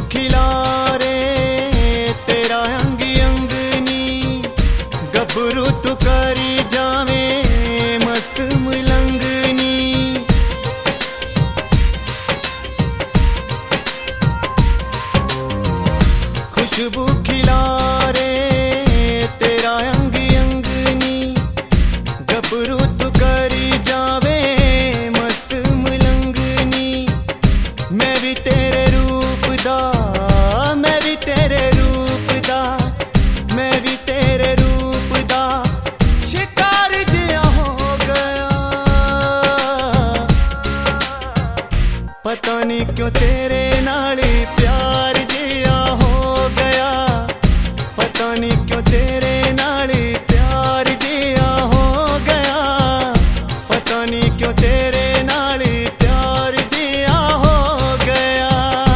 खिला रे तेरा अंग अंग नी, गबरू तू करी जावे मस्त मलंगनी। खुशबू खिला रे तेरा अंग अंग नी, गबरू तू करी जावे मस्त मलंगनी। मैं भी तेरे रूप दा, मैं भी तेरे रूप दा, मैं भी तेरे रूप दा शिकार जिया हो गया। पता नहीं क्यों तेरे नाल प्यार जिया हो गया, पता नहीं क्यों तेरे नाल प्यार जिया हो गया, पता नहीं क्यों तेरे नाल प्यार जिया हो गया।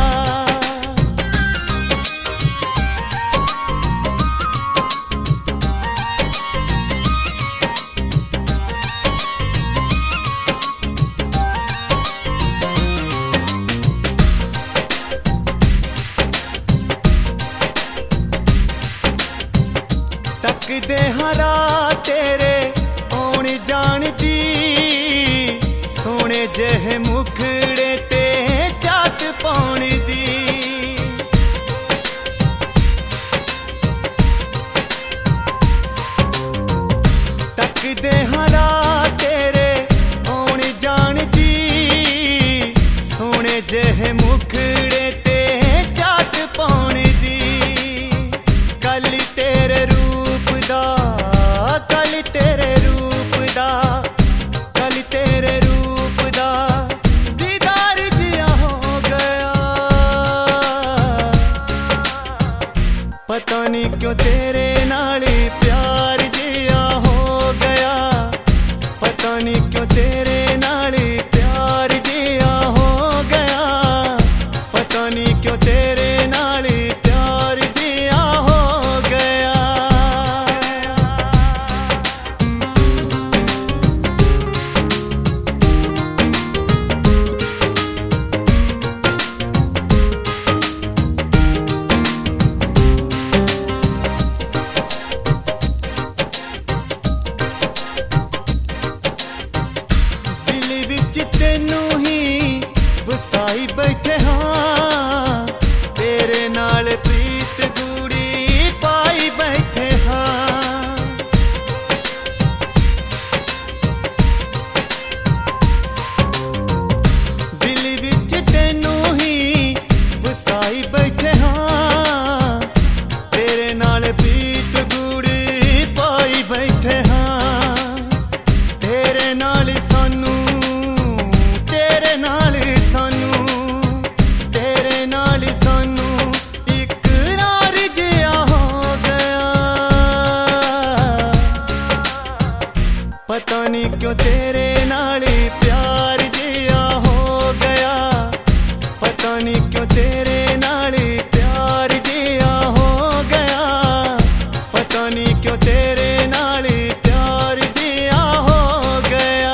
तकदे हरा तेरे आउण जाण दी, सोने जेहे मुखड़े ते चाट पाउण दी। तकदे हरा तेरे आउण जाण दी, सोने जेहे मुखड़े ते चाट पाउण दी। कल तेरे रूप दा, कल तेरे रूप दा, कल तेरे रूप दा दीदार जिया हो गया। पता नहीं क्यों तेरे नाल प्यार जिया हो गया, पता नहीं क्यों तेरे नाल प्यार जिया हो गया, पता नहीं क्यों तेरे नाल प्यार जिया हो गया। दिल विच तेनू ही वसाई बैठे हाँ, तेरे नाल प्रीत गूड़ी पाई बैठे हाँ। दिल विच तेनू ही वसाई बैठे हाँ, तेरे नाल प्रीत गूड़ी पाई बैठे हाँ। तेरे नाल सानू, तेरे नाल सानू, तेरे नाल सानू इकरार जिया हो गया। पता नहीं क्यों तेरे नाल प्यार जिया हो गया, पता नहीं क्यों तेरे नाल प्यार जिया हो गया, पता नहीं क्यों तेरे नाल प्यार जिया हो गया।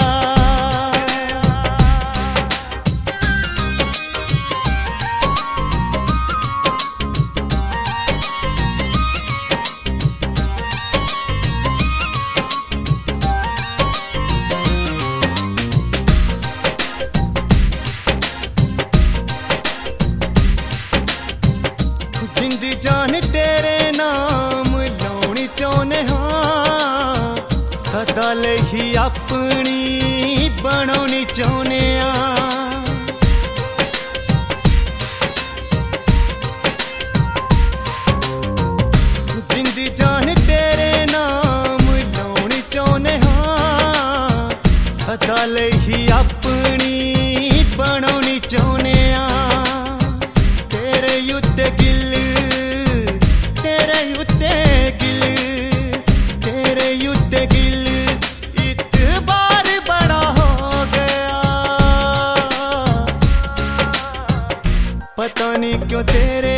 जिंद जान तेरे नाम लाउणी चाहुने हाँ, सदा लही अपनी बनाउणी चाहुने आ। जिंद जान तेरे नाम लाउणी चाहुने हाँ, सदा लही अपनी बनाउणी चाहुने आ। तेरे उत्ते गिल, तेरे उत्ते गिल, तेरे उत्ते गिल इतबार बड़ा हो गया। पता नहीं क्यों तेरे